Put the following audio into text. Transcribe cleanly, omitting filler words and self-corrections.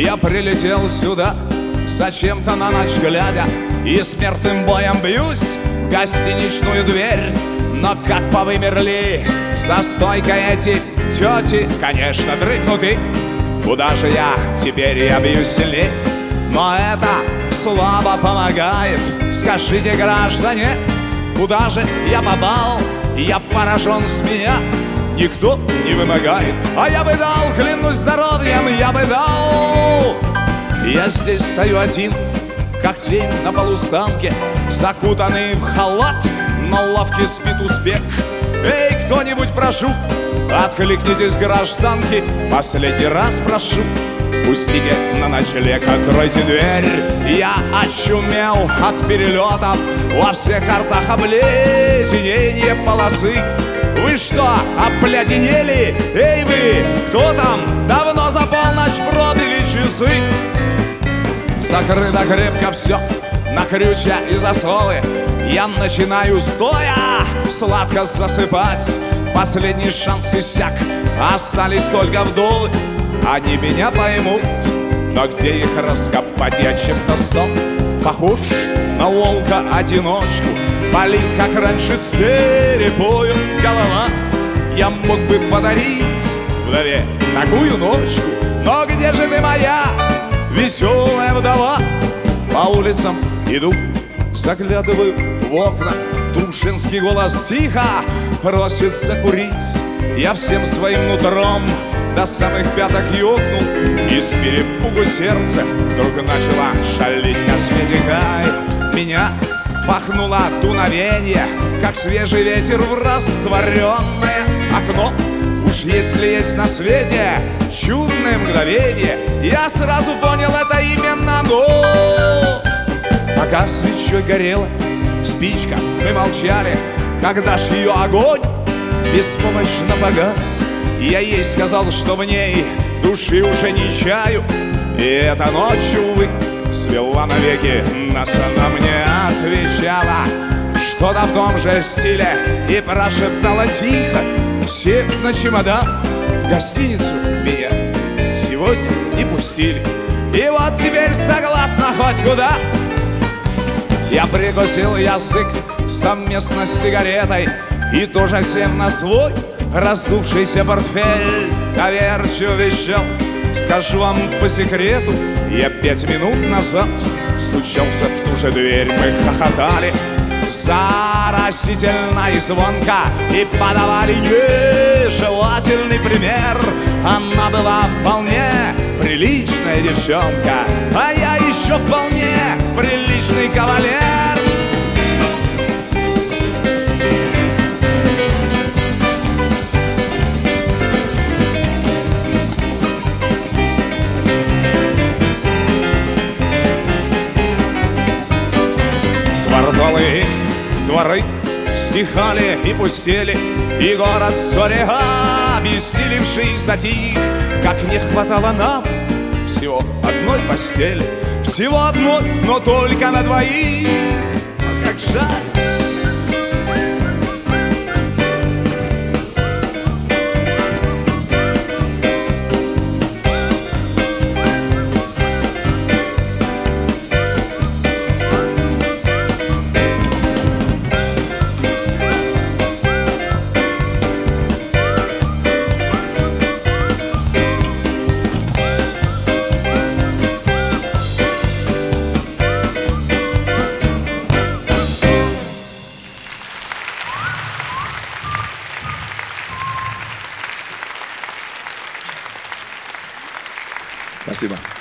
Я прилетел сюда зачем-то на ночь глядя, и смертным боем бьюсь в гостиничную дверь. Но как повымерли со стойкой эти тети, конечно, дрыхнуты. Куда же я теперь, я бьюсь сильней? Но это слабо помогает. Скажите, граждане, куда же я попал? Я поражен, с меня никто не вымогает. А я бы дал, клянусь здоровьем, я бы дал. Я здесь стою один, как тень на полустанке, закутанный в халат, на лавке спит узбек. Эй, кто-нибудь, прошу, откликнитесь, гражданки, последний раз прошу, пустите на ночлег, откройте дверь. Я очумел от перелетов, во всех картах обледенение полосы. Вы что, обледенели? Эй вы, кто там? Давно за полночь пробили часы. Закрыто крепко все на крючья и засовы. Я начинаю стоя сладко засыпать. Последний шанс иссяк, остались только вдовы. Они меня поймут, но где их раскопать? Я чем-то стал похож на волка-одиночку. Болит, как раньше, с перепою голова. Я мог бы подарить вдове такую ночку, но где же ты, моя веселая вдова? По улицам иду, заглядываю в окна. Вдруг женский голос тихо просит закурить. Я всем своим нутром до самых пяток ёкнул, и с перепугу сердце вдруг начало шалить косметикой. Меня пахнуло дуновенье, как свежий ветер в растворенное окно. Уж если есть на свете чудное мгновение, я сразу понял, это именно оно. Пока свечой горела спичка, мы молчали. Когда ж ее огонь беспомощно погас, я ей сказал, что в ней души уже не чаю. И эта ночь, увы, свела навеки нас. Она мне отвечала что-то в том же стиле и прошептала тихо, сев на чемодан, в гостиницу меня сегодня не пустили. И вот теперь согласна хоть куда. Я прикусил язык совместно с сигаретой и тоже всем на свой раздувшийся портфель доверчиво вещал. Скажу вам по секрету, я 5 минут назад стучался в ту же дверь. Мы хохотали заразительно и звонко и подавали нежелательный пример. Она была вполне приличная девчонка, а я еще вполне приличный кавалер. Кварталы, дворы стихали и пустели, и город вскоре обессилевший затих. Как не хватало нам всего одной постели, всего одной, но только на двоих. А как жаль. Спасибо.